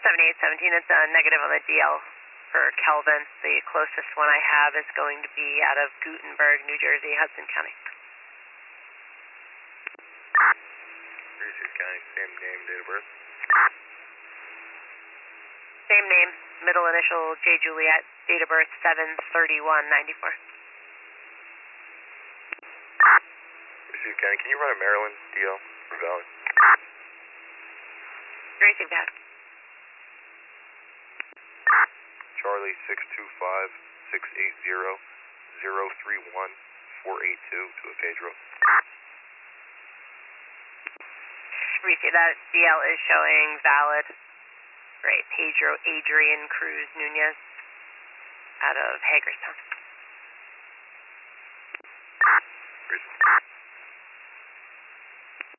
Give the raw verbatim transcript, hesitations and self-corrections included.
seventy-eight seventeen, it's a negative on the D L for Kelvin. The closest one I have is going to be out of Gutenberg, New Jersey, Hudson County. Reese County, same name, date of birth? Same name, middle initial J Juliet, date of birth seven thirty-one ninety-four. Reese County, can you run a Maryland D L for Valley? Received that. Charlie six two five six eight zero zero three one four eight two to a Pedro. Received that. D L is showing valid. Great. Pedro Adrian Cruz Nunez out of Hagerstown. Reese.